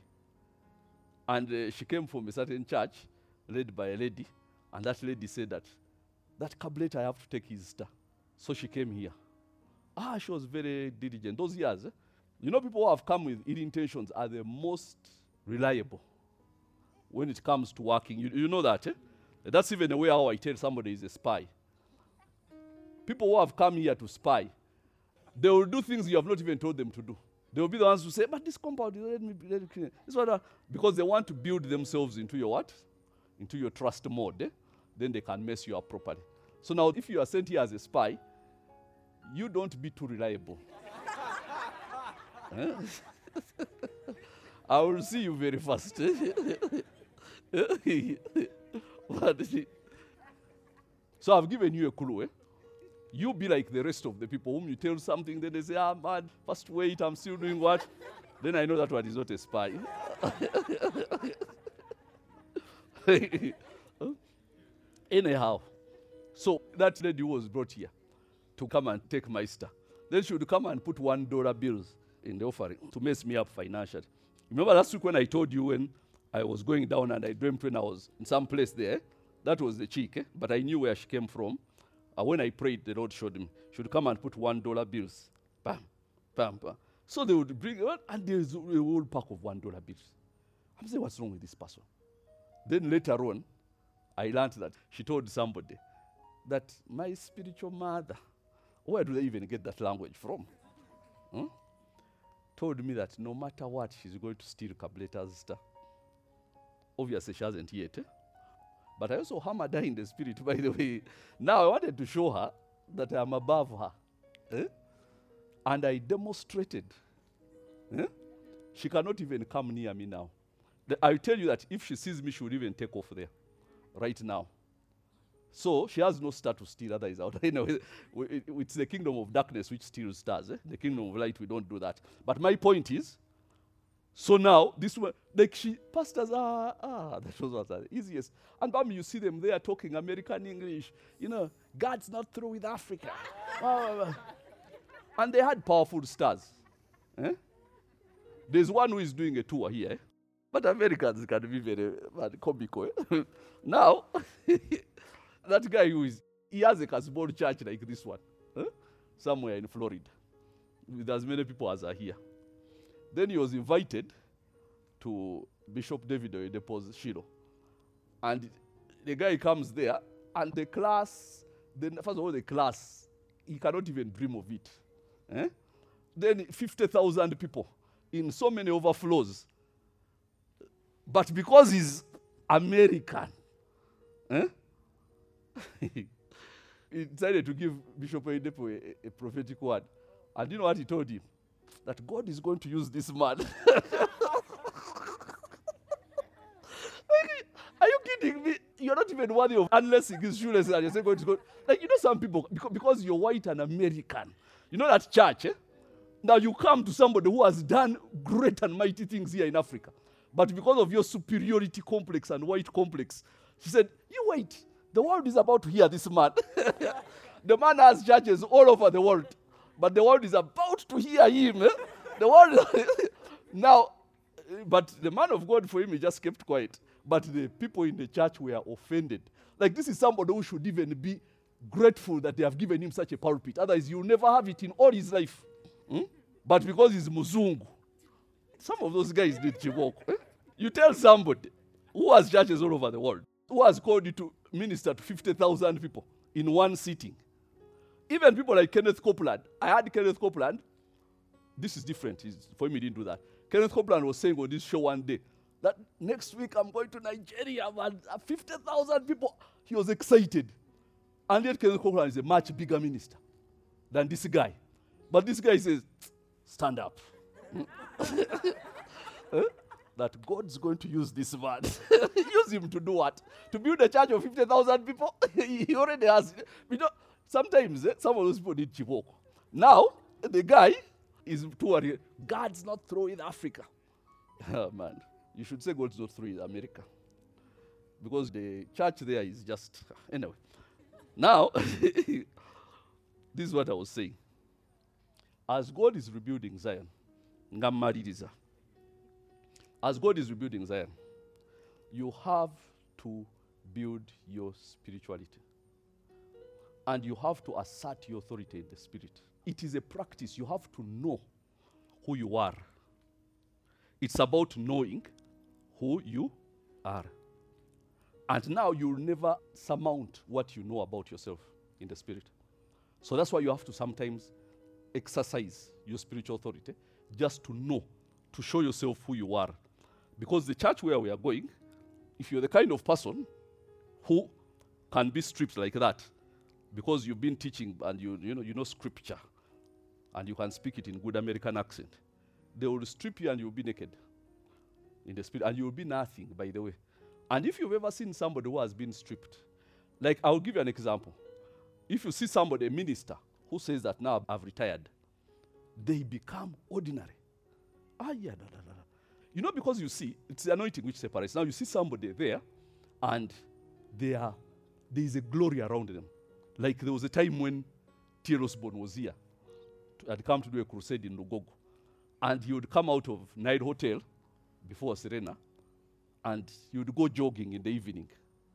And she came from a certain church led by a lady, and that lady said that cabinet I have to take his star. So she came here. She was very diligent. Those years, people who have come with ill intentions are the most reliable when it comes to working. You know that, That's even a way how I tell somebody is a spy. People who have come here to spy, they will do things you have not even told them to do. They will be the ones who say, but this compound, let me clean it. This one, because they want to build themselves into your what? Into your trust mode. Then they can mess you up properly. So now, if you are sent here as a spy, you don't be too reliable. Eh? I will see you very fast. But, so I've given you a clue. You be like the rest of the people whom you tell something, then they say, ah, man, first wait, I'm still doing what? Then I know that one is not a spy. Anyhow, so that lady was brought here to come and take my star. Then she would come and put $1 bills in the offering to mess me up financially. Remember last week when I told you when I was going down and I dreamt when I was in some place there? That was the chick, but I knew where she came from. When I prayed, the Lord showed me. She would come and put $1 bills. Bam, bam, bam. So they would bring it, and there's a whole pack of $1 bills. I'm saying, what's wrong with this person? Then later on, I learned that she told somebody that my spiritual mother, where do they even get that language from? Told me that no matter what, she's going to steal Kableta's star. Obviously, she hasn't yet. But I also hammered her in the spirit, by the way. Now I wanted to show her that I am above her. And I demonstrated. She cannot even come near me now. I tell you that if she sees me, she would even take off there, right now. So she has no star to steal, otherwise out. It's the kingdom of darkness which steals stars. The kingdom of light, we don't do that. But my point is, so now, this one, like pastors that was what the easiest. And you see them there talking American English. God's not through with Africa. And they had powerful stars. There's one who is doing a tour here. But Americans can be very comical. Now, that guy he has a small church like this one. Somewhere in Florida. With as many people as are here. Then he was invited to Bishop David Oyedepo's Shiloh. And the guy comes there, and the class, first of all, the class, he cannot even dream of it. Then 50,000 people in so many overflows. But because he's American, he decided to give Bishop Oyedepo a prophetic word. And you know what he told him? That God is going to use this man. Are you kidding me? You're not even worthy of unless he gives shoeless and you're going to go. Like, some people, because you're white and American, that church, now you come to somebody who has done great and mighty things here in Africa. But because of your superiority complex and white complex, she said, you wait, the world is about to hear this man. The man has churches all over the world. But the world is about to hear him. The world now, but the man of God for him, he just kept quiet. But the people in the church were offended. Like, this is somebody who should even be grateful that they have given him such a pulpit. Otherwise, you'll never have it in all his life. But because he's Muzungu, some of those guys did chiboko. You tell somebody who has churches all over the world, who has called you to minister to 50,000 people in one sitting. Even people like Kenneth Copeland. I had Kenneth Copeland. This is different. For him, he didn't do that. Kenneth Copeland was saying on this show one day that next week I'm going to Nigeria, and 50,000 people. He was excited. And yet Kenneth Copeland is a much bigger minister than this guy. But this guy says, stand up. That God's going to use this man. Use him to do what? To build a church of 50,000 people? He already has. Sometimes some of those people need chiboko. Now, the guy is too worried. God's not through with Africa. Man, you should say God's not through with America. Because the church there is just... Anyway. Now, this is what I was saying. As God is rebuilding Zion, as God is rebuilding Zion, you have to build your spirituality. And you have to assert your authority in the spirit. It is a practice. You have to know who you are. It's about knowing who you are. And now you'll never surmount what you know about yourself in the spirit. So that's why you have to sometimes exercise your spiritual authority just to know, to show yourself who you are. Because the church where we are going, if you're the kind of person who can be stripped like that, because you've been teaching and you know scripture, and you can speak it in good American accent, they will strip you and you'll be naked in the spirit, and you'll be nothing, by the way. And if you've ever seen somebody who has been stripped, like I'll give you an example. If you see somebody, a minister, who says that now I've retired, they become ordinary. You know, because you see, it's the anointing which separates. Now you see somebody there, and there is a glory around them. Like there was a time when T.L. Osborne was here, had come to do a crusade in Lugogo. And he would come out of Nile Hotel before Serena, and he would go jogging in the evening.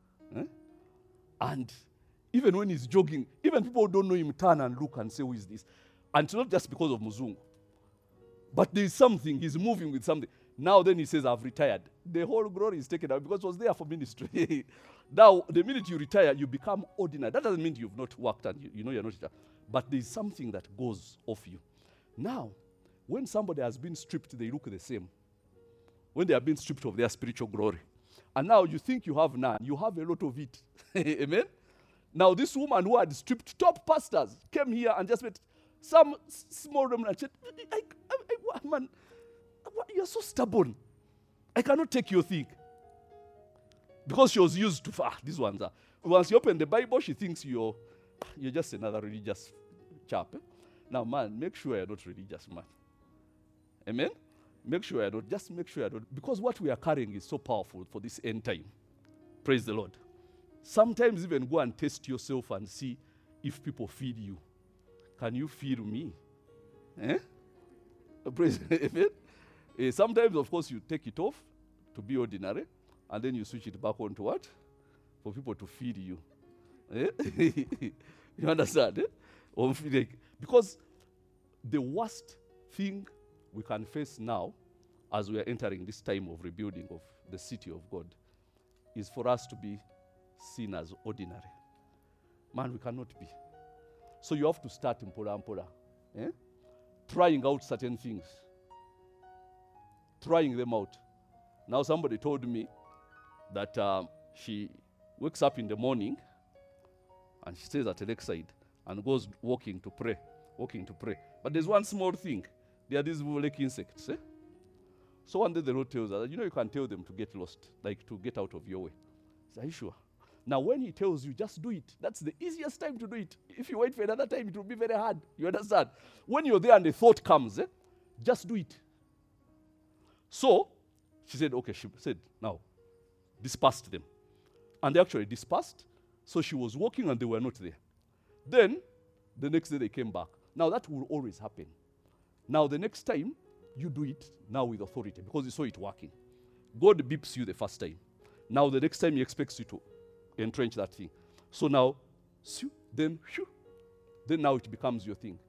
And even when he's jogging, even people who don't know him turn and look and say, who is this? And it's not just because of Muzungu. But there is something, he's moving with something. Now then he says, I've retired. The whole glory is taken out because it was there for ministry. Now, the minute you retire, you become ordinary. That doesn't mean you've not worked and you know you're not retired. But there's something that goes off you. Now, when somebody has been stripped, they look the same. When they have been stripped of their spiritual glory. And now you think you have none. You have a lot of it. Amen? Now this woman who had stripped top pastors came here and just met some small remnant. Man, you're so stubborn. I cannot take your thing. Because she was used to, these ones are. Once you open the Bible, she thinks you're just another religious chap. Now, man, make sure you're not religious, man. Amen? Make sure you're not. Just make sure you're not. Because what we are carrying is so powerful for this end time. Praise the Lord. Sometimes even go and test yourself and see if people feed you. Can you feed me? Praise Amen? Sometimes, of course, you take it off to be ordinary, and then you switch it back on to what? For people to feed you. You understand? Because the worst thing we can face now, as we are entering this time of rebuilding of the city of God, is for us to be seen as ordinary. Man, we cannot be. So you have to start mpora mpora. Trying out certain things. Trying them out. Now somebody told me that she wakes up in the morning and she stays at the lakeside and goes walking to pray. But there's one small thing. There are these lake insects. So one day the Lord tells her, you know, you can tell them to get lost, like to get out of your way. Are you sure? Now when he tells you, just do it. That's the easiest time to do it. If you wait for another time, it will be very hard. You understand? When you're there and the thought comes, just do it. So she said, okay, she said, now, disperse them. And they actually dispersed. So she was walking and they were not there. Then, the next day they came back. Now that will always happen. Now the next time, you do it now with authority because you saw it working. God beeps you the first time. Now the next time he expects you to entrench that thing. So now, then now it becomes your thing.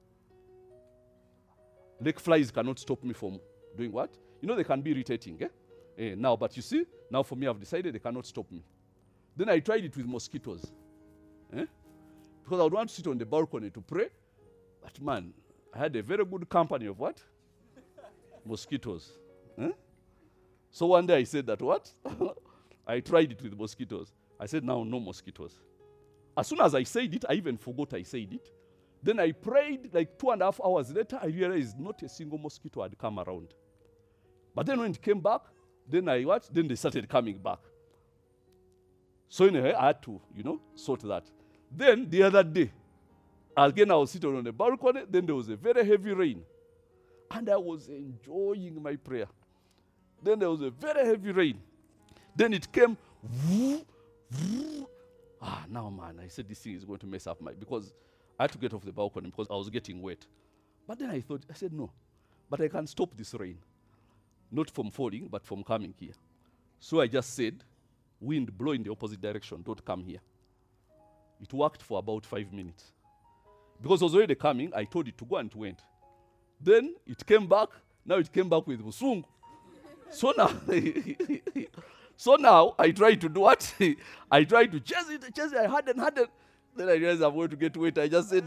Lake flies cannot stop me from doing what? You know they can be irritating, now, but you see, now for me I've decided they cannot stop me. Then I tried it with mosquitoes. Because I would want to sit on the balcony to pray. But man, I had a very good company of what? Mosquitoes. So one day I said that what? I tried it with mosquitoes. I said, now no mosquitoes. As soon as I said it, I even forgot I said it. Then I prayed, like 2.5 hours later, I realized not a single mosquito had come around. But then when it came back, then Then they started coming back. So anyway, I had to, sort that. Then the other day, again I was sitting on the balcony, then there was a very heavy rain. And I was enjoying my prayer. Then there was a very heavy rain. Then it came, now man, I said this thing is going to mess up because I had to get off the balcony because I was getting wet. But then I said no, but I can stop this rain. Not from falling, but from coming here. So I just said, wind, blow in the opposite direction, don't come here. It worked for about 5 minutes. Because it was already coming, I told it to go and it went. Then it came back, now it came back with Musungu. So now, I tried to do what? I tried to chase it, I hadn't. Then I realized I'm going to get wet. I just said,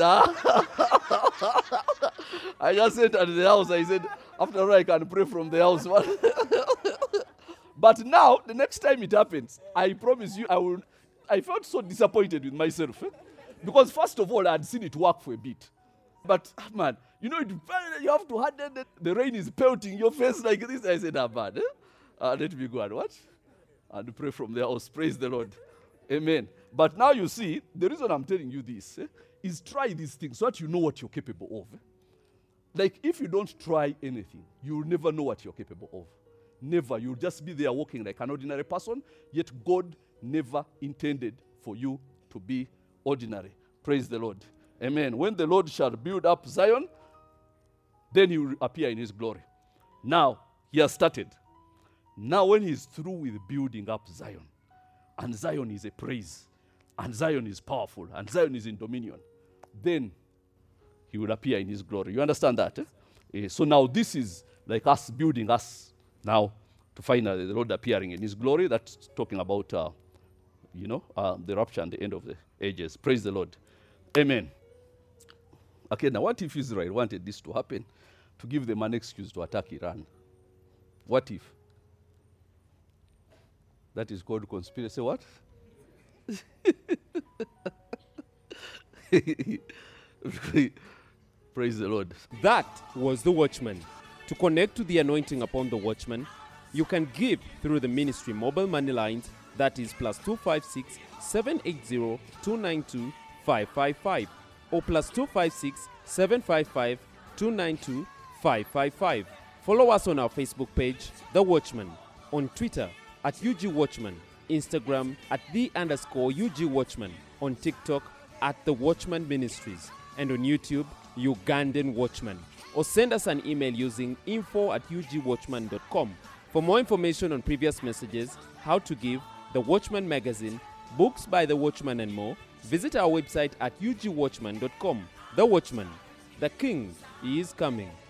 I just said at the house, I said, after all, I can pray from the house. But now, the next time it happens, I promise you, I felt so disappointed with myself. Because first of all, I had seen it work for a bit. But, man, you know, you have to harden it. The rain is pelting your face like this. I said, man, let me go and what? And pray from the house. Praise the Lord. Amen. But now you see, the reason I'm telling you this is try these things so that you know what you're capable of. Like, if you don't try anything, you'll never know what you're capable of. Never. You'll just be there walking like an ordinary person, yet God never intended for you to be ordinary. Praise the Lord. Amen. When the Lord shall build up Zion, then he will appear in his glory. Now, he has started. Now, when he's through with building up Zion, and Zion is a praise, and Zion is powerful, and Zion is in dominion, then he will appear in his glory. You understand that? So now this is like us building us now to finally the Lord appearing in his glory. That's talking about, the rapture and the end of the ages. Praise the Lord. Amen. Okay, now what if Israel wanted this to happen to give them an excuse to attack Iran? What if? That is called conspiracy. What? Praise the Lord. That was The Watchman. To connect to the anointing upon The Watchman, you can give through the ministry mobile money lines, that is +256 780 292 555 or +256 755 292 555. Follow us on our Facebook page, The Watchman, on Twitter at UG Watchman, Instagram at @the_UG Watchman, on TikTok at The Watchman Ministries, and on YouTube, Ugandan Watchman. Or send us an email using info@ugwatchman.com. For more information on previous messages, how to give, The Watchman magazine, books by The Watchman and more, visit our website at ugwatchman.com. The Watchman, the King is coming.